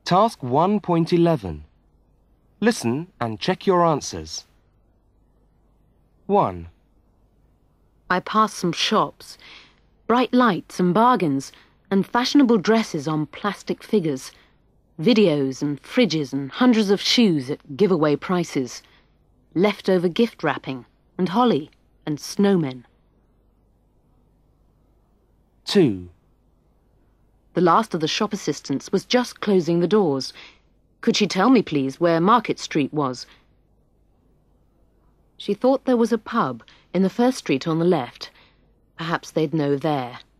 Task 1.11. Listen and check your answers. 1. I passed some shops, bright lights and bargains, and fashionable dresses on plastic figures, videos and fridges and hundreds of shoes at giveaway prices, leftover gift wrapping and holly and snowmen. 2. The last of the shop assistants was just closing the doors. Could she tell me, please, where Market Street was? She thought there was a pub in the first street on the left. Perhaps they'd know there.